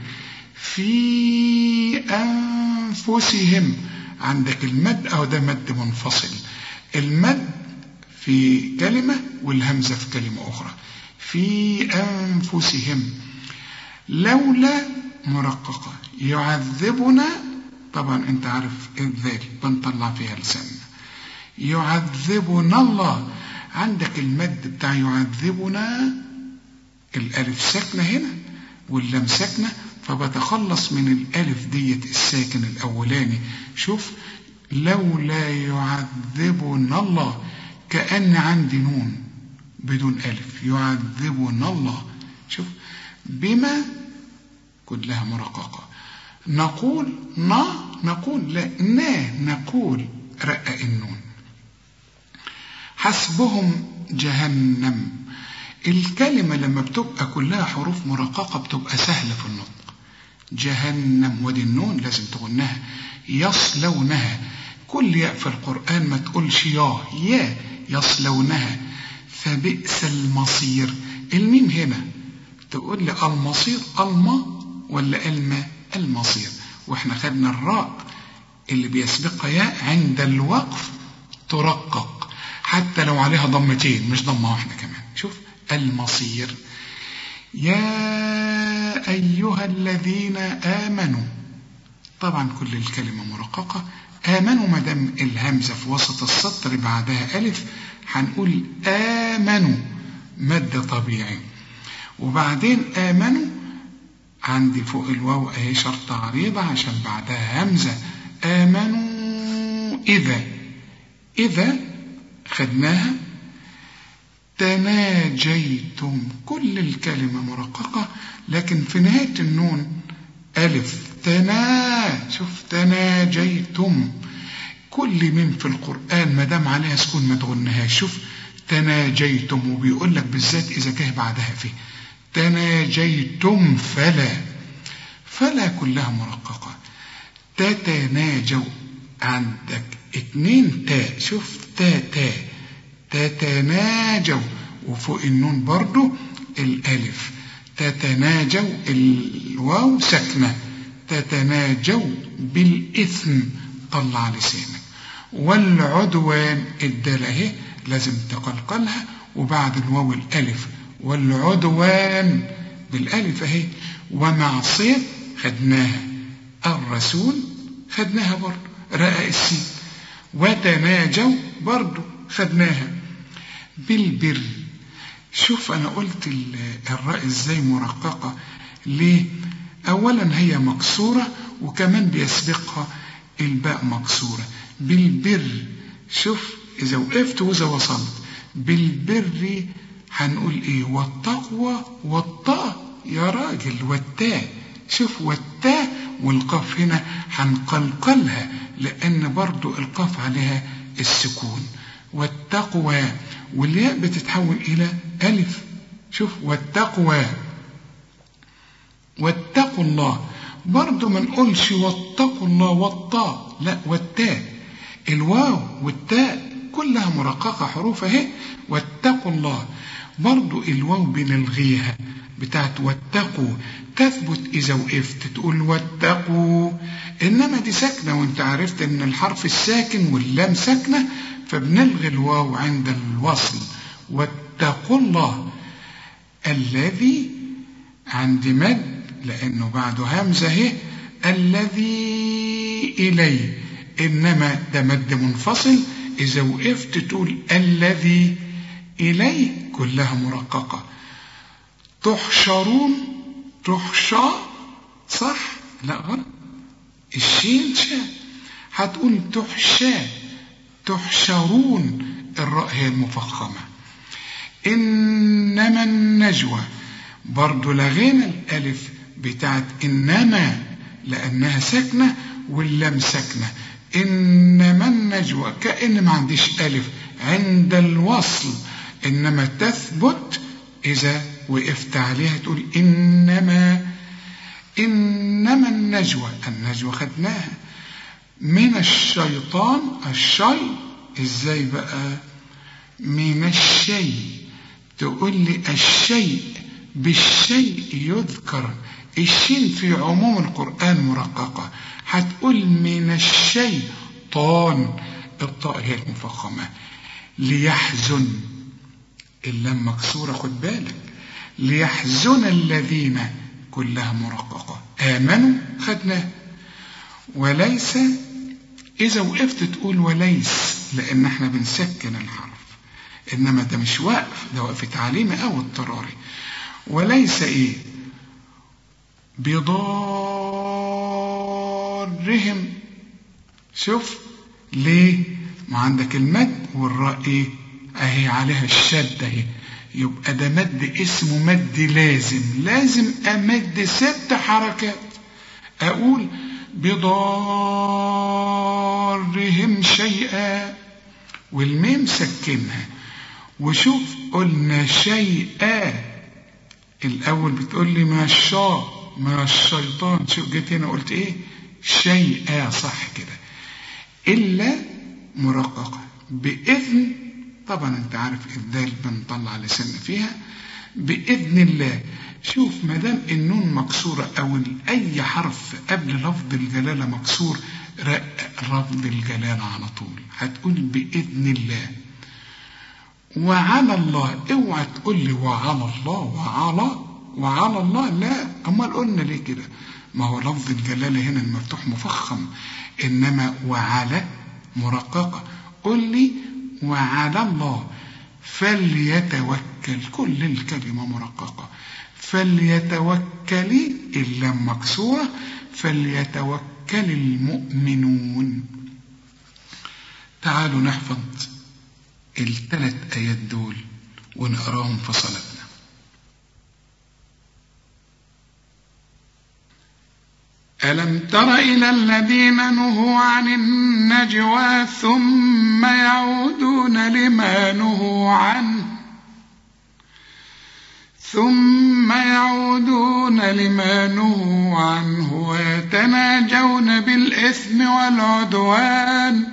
في أنفسهم. عندك المد أو ده مد منفصل، المد في كلمة والهمزة في كلمة أخرى. في أنفسهم لولا مرققة، يعذبنا، طبعا انت عارف الذال بنطلع فيها لساننا، يعذبنا الله. عندك المد بتاع يعذبنا، الألف ساكنة هنا واللام ساكنة، فبتخلص من الألف ديت الساكن الأولاني. شوف لولا يعذبنا الله، كأن عندي نون بدون ألف، يعذبنا الله. شوف بما كلها مرققة. نقول نا، نقول لا، نا نقول رقق النون. حسبهم جهنم، الكلمة لما بتبقى كلها حروف مرققة بتبقى سهلة في النطق. جهنم، ودي النون لازم تغنها. يصلونها، كل ياء في القرآن ما تقولش يا يا، يصلونها. فبئس المصير، الميم هنا تقول لي المصير الما ولا الما، المصير. واحنا خدنا الراء اللي بيسبقها ياء عند الوقف ترقق حتى لو عليها ضمتين مش ضمة واحدة كمان. شوف المصير. يا أيها الذين آمنوا، طبعا كل الكلمة مرققة. آمنوا مدام الهمزة في وسط السطر بعدها ألف هنقول آمنوا مد طبيعي. وبعدين آمنوا عندي فوق الواو اهي شرطة عريضة عشان بعدها همزة. آمنوا إذا، إذا خدناها. تناجيتم، كل الكلمة مرققة لكن في نهاية النون ألف. تنا، شوف تناجيتم. كل من في القرآن ما دام عليها سكون ما تغنهاش. شوف تناجيتم، وبيقول لك بالذات إذا كان بعدها فيه تناجيتم فلا، فلا كلها مرققة. تتناجوا عندك اتنين تاء، شوف تا تا تتناجوا، وفوق النون برضو الألف. تتناجوا الواو ساكنة، تتناجوا بالإثم، طلع لسانك. والعدوان الدال اهي لازم تقلقلها، وبعد الواو الألف، والعدوان بالألف اهي. ومعصية خدناها، الرسول خدناها برضو رقق السين. وتناجوا برضو خدناها. بالبر، شوف أنا قلت الراء ازاي مرققة ليه؟ أولا هي مكسورة، وكمان بيسبقها الباء مكسورة. بالبر، شوف إذا وقفت وإذا وصلت بالبر هنقول إيه؟ والتقوى والطاء يا راجل، والتاء، شوف والتاء والقاف هنا هنقلقلها لأن برضو القاف عليها السكون. والتقوى، والياء بتتحول إلى ألف، شوف والتقوى. واتقوا الله برضو ما نقولش واتقوا الله والطاء، لا والتاء، الواو والتاء كلها مرققة حروف اهي. واتقوا الله برضو الواو بنلغيها بتاعت واتقوا، تثبت إذا وقفت تقول واتقوا، إنما دي ساكنة، وانت عرفت ان الحرف الساكن واللام ساكنة، فبنلغي الواو عند الوصل. واتقوا الله الذي عند مد لأنه بعده همزة اهي، الذي إليه، إنما ده مد منفصل، إذا وقفت تقول الذي إليه كلها مرققة. تحشرون، تحشى صح؟ لا غلط، الشين شاء، هتقول تحشى. تحشرون الراء هي المفخمة. إنما النجوى برضو لغينا الألف بتاعت إنما لأنها ساكنة واللام ساكنة. إنما النجوى كأن ما عنديش ألف عند الوصل، إنما تثبت إذا وقفت عليها تقول إنما. إنما النجوى، النجوى خدناها. من الشيطان، الشيء إزاي بقى؟ من الشيء، تقول لي الشيء بالشيء يذكر، الشين في عموم القرآن مرققة، هتقول من الشيء طان، الطاء هي المفخمة. ليحزن اللام مكسورة خد بالك. ليحزن الذين كلها مرققة. آمنوا خدناه. وليس إذا وقفت تقول وليس لأن احنا بنسكن الحرف، إنما ده مش وقف، ده وقف تعليمي أو اضطراري. وليس إيه؟ بضارهم، شوف ليه؟ ما عندك المد والراء إيه؟ أهي عليها الشدة اهي، يبقى ده مد اسمه مد لازم، لازم أمد ست حركات، أقول بضارهم شيئا والميم سكنها. وشوف قلنا شيئا الأول بتقول لي من الشاء من الشيطان، شوف جيت هنا قلت إيه؟ شيئا صح كده. إلا مرققة بإذن، طبعا أنت عارف الدال بنطلع لسان فيها. بإذن الله، شوف مدام النون مكسورة أو أي حرف قبل لفظ الجلالة مكسور، رقق لفظ الجلالة على طول، هتقول بإذن الله. وعلى الله، اوعى تقول لي وعلى الله وعلى وعلى الله، لا، أمال قلنا ليه كده؟ ما هو لفظ الجلالة هنا المفتوح مفخم، إنما وعلى مرققة. قل لي وعلى الله فليتوكل، كل الكلمة مرققة. فليتوكل اللام مكسورة، فليتوكل المؤمنون. تعالوا نحفظ الثلاث آيات دول ونقراهم في صلاتنا. ألم تر إلى الذين نهوا عن النجوى ثم يعودون لما نهوا عنه ثم يعودون لما نهوا عنه ويتناجون بالإثم والعدوان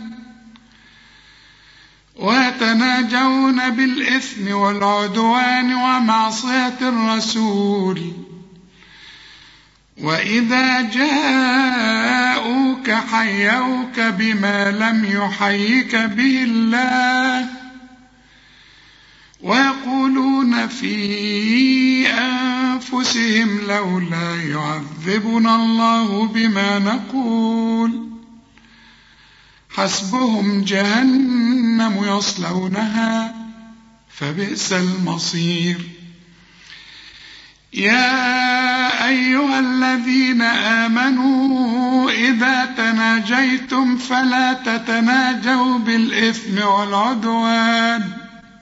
ويتناجون بالإثم والعدوان ومعصية الرسول وإذا جاءوك حيوك بما لم يحيك به الله ويقولون في أنفسهم لولا يعذبنا الله بما نقول حسبهم جهنم يصلونها فبئس المصير. يا أيها الذين آمنوا إذا تناجيتم فلا تتناجوا بالإثم والعدوان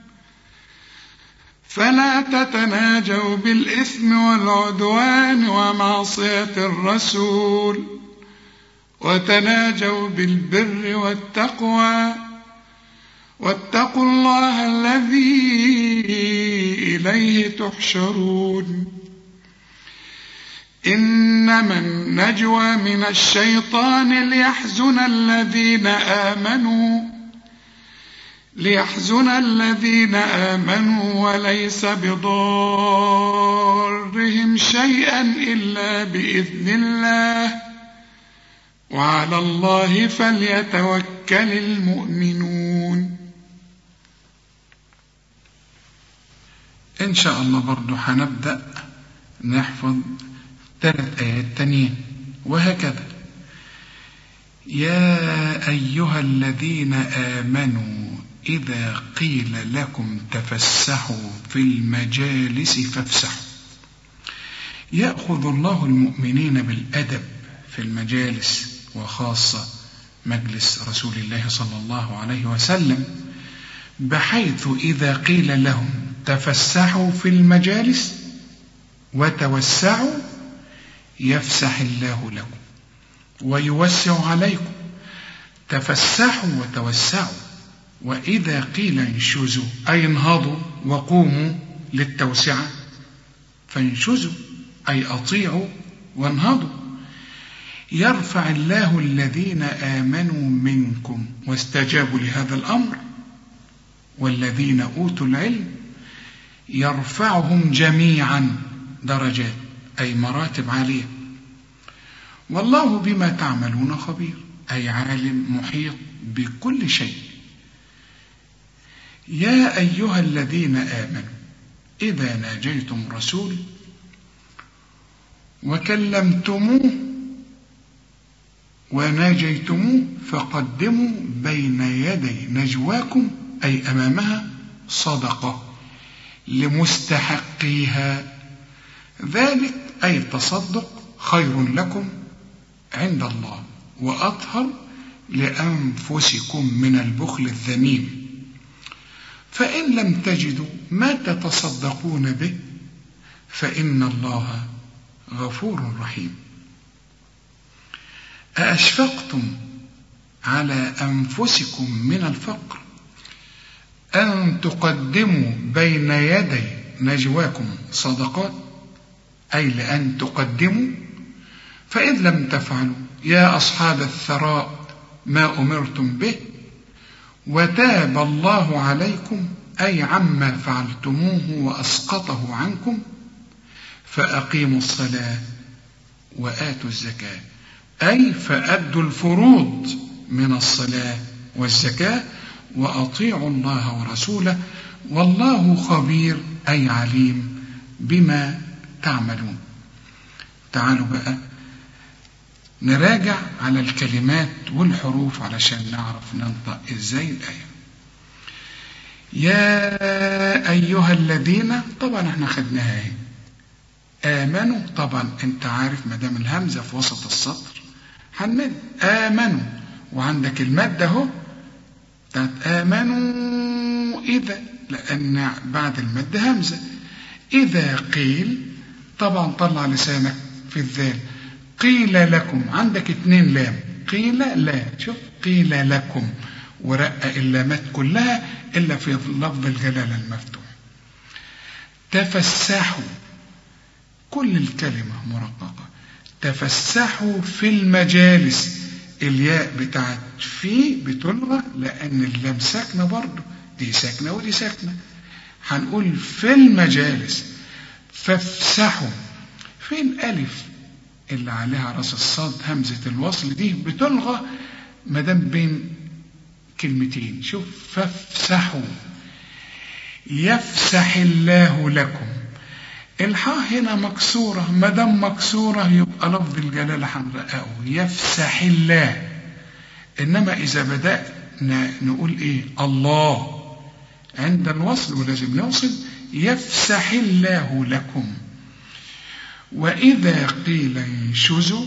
فلا تتناجوا بالإثم والعدوان ومعصية الرسول وتناجوا بالبر والتقوى واتقوا الله الذي إليه تحشرون. إنما النجوى من الشيطان ليحزن الذين آمنوا ليحزن الذين آمنوا وليس بضارهم شيئا إلا بإذن الله وعلى الله فليتوكل المؤمنون. إن شاء الله برضو هنبدأ نحفظ ثلاث آيات تانيين وهكذا. يا أيها الذين آمنوا إذا قيل لكم تفسحوا في المجالس فافسحوا. يأخذ الله المؤمنين بالأدب في المجالس وخاصة مجلس رسول الله صلى الله عليه وسلم، بحيث إذا قيل لهم تفسحوا في المجالس وتوسعوا يفسح الله لكم ويوسع عليكم. تفسحوا وتوسعوا. وإذا قيل انشزوا أي انهضوا وقوموا للتوسعة فانشزوا أي أطيعوا وانهضوا. يرفع الله الذين آمنوا منكم واستجابوا لهذا الأمر والذين أوتوا العلم يرفعهم جميعا درجات أي مراتب عالية. والله بما تعملون خبير أي عالم محيط بكل شيء. يا أيها الذين آمنوا إذا ناجيتم رسول وكلمتموه وناجيتموه فقدموا بين يدي نجواكم أي أمامها صدقة لمستحقيها، ذلك أي التصدق خير لكم عند الله وأطهر لأنفسكم من البخل الذميم. فإن لم تجدوا ما تتصدقون به فإن الله غفور رحيم. أأشفقتم على أنفسكم من الفقر أن تقدموا بين يدي نجواكم صدقات أي لأن تقدموا، فإذ لم تفعلوا يا أصحاب الثراء ما أمرتم به وتاب الله عليكم أي عما فعلتموه وأسقطه عنكم فأقيموا الصلاة وآتوا الزكاة أي فأدوا الفروض من الصلاة والزكاة وأطيعوا الله ورسوله والله خبير أي عليم بما تعملون. تعالوا بقى نراجع على الكلمات والحروف علشان نعرف ننطق ازاي الآية. يا أيها الذين طبعا احنا خدناها اهي. آمنوا طبعا انت عارف مدام الهمزة في وسط السطر هنمد آمنوا، وعندك المادة اهو بتاعت آمنوا إذا، لأن بعد المد همزة. إذا قيل طبعا طلع لسانك في الذال قيل لكم، عندك اتنين لام، قيل لا، شوف قيل لكم، ورقق اللامات كلها إلا في لفظ الجلالة المفتوح. تفسحوا، كل الكلمة مرققة. تفسحوا في المجالس، الياء بتاعت في بتلغى لأن اللام ساكنة برضه، دي ساكنة ودي ساكنة. هنقول في المجالس. فافسحوا، فين ألف اللي عليها راس الصاد همزة الوصل دي بتلغى مدام بين كلمتين. شوف فافسحوا. يفسح الله لكم، الحاء هنا مكسورة، مدام مكسورة يبقى لفظ الجلالة هنرققه يفسح الله. إنما إذا بدأنا نقول إيه الله عند الوصل ولازم نوصل، يفسح الله لكم. وإذا قيل انشزوا،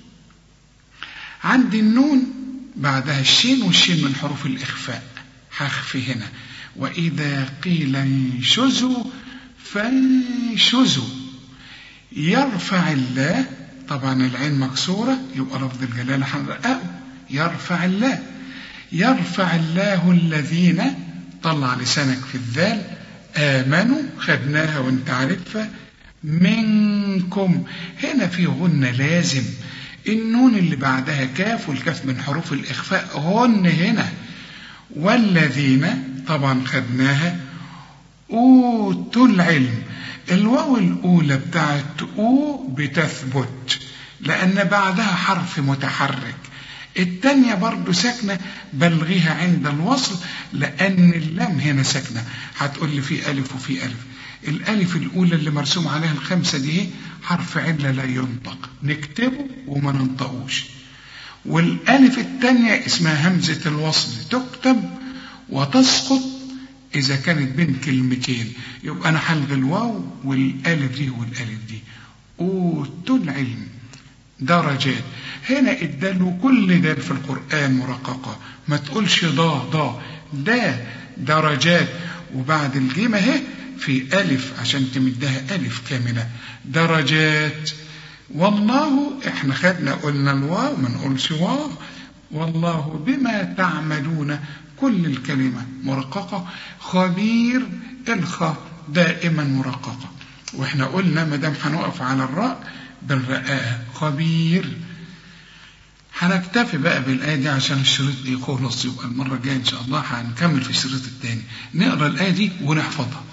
عندي النون بعدها الشين، والشين من حروف الإخفاء، هخفي هنا. وإذا قيل انشزوا فانشزوا. يرفع الله، طبعا العين مكسورة يبقى لفظ الجلالة هنرققه يرفع الله. يرفع الله الذين، طلع لسانك في الذال، آمنوا، خدناها وانت عارفها، منكم. هنا في غنة لازم، النون اللي بعدها كاف، والكاف من حروف الإخفاء، غن هنا. والذين طبعا خدناها. أوتوا العلم، الواو الأولى بتاعت أو بتثبت لأن بعدها حرف متحرك. التانية برضو ساكنة، بلغيها عند الوصل لأن اللام هنا ساكنة. هتقول لي في ألف وفي ألف. الألف الأولى اللي مرسوم عليها الخمسة دي حرف علة لا ينطق، نكتبه وما ننطقوش. والألف التانية اسمها همزة الوصل، تكتب وتسقط إذا كانت بين كلمتين. يبقى أنا هلغي الواو والألف دي والألف دي. أوتوا العلم درجات، هنا اداله كل دال في القرآن مرققة، ما تقولش ضا ضا، دا درجات، وبعد الجيم اهي في ألف عشان تمدها ألف كاملة، درجات. والله احنا خدنا قلنا الواو ما نقولش واو. والله بما تعملون، كل الكلمة مرققة. خبير، الخاء دائما مرققة، واحنا قلنا ما دام هنقف على الراء بالرقاقة خبير. هنكتفي بقى بالآية دي عشان الشريط يخلص، يبقى المرة الجاية إن شاء الله هنكمل في الشريط الثاني. نقرأ الآية دي ونحفظها.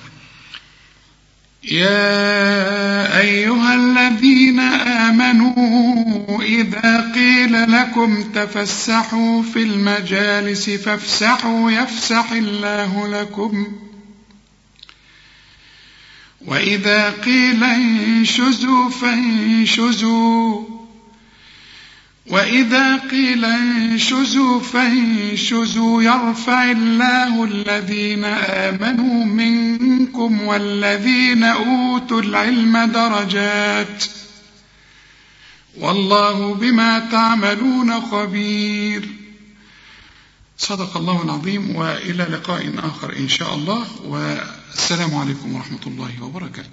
يا أيها الذين آمنوا إذا قيل لكم تفسحوا في المجالس فافسحوا يفسح الله لكم. وإذا قيل انشزوا فانشزوا وإذا قيل انشزوا فانشزوا يرفع الله الذين آمنوا منكم والذين أوتوا العلم درجات والله بما تعملون خبير. صدق الله العظيم، وإلى لقاء آخر إن شاء الله، والسلام عليكم ورحمة الله وبركاته.